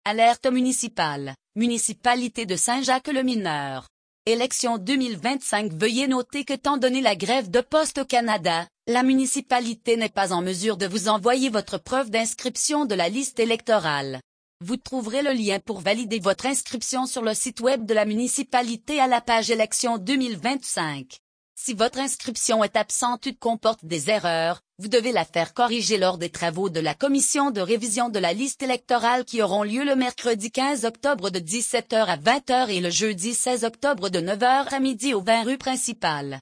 Alerte municipale, municipalité de Saint-Jacques-le-Mineur. Élection 2025. Veuillez noter qu'étant donné la grève de poste au Canada, la municipalité n'est pas en mesure de vous envoyer votre preuve d'inscription de la liste électorale. Vous trouverez le lien pour valider votre inscription sur le site web de la municipalité à la page Élection 2025. Si votre inscription est absente ou comporte des erreurs, vous devez la faire corriger lors des travaux de la commission de révision de la liste électorale qui auront lieu le mercredi 15 octobre de 17h à 20h et le jeudi 16 octobre de 9h à midi au 20 rue principale.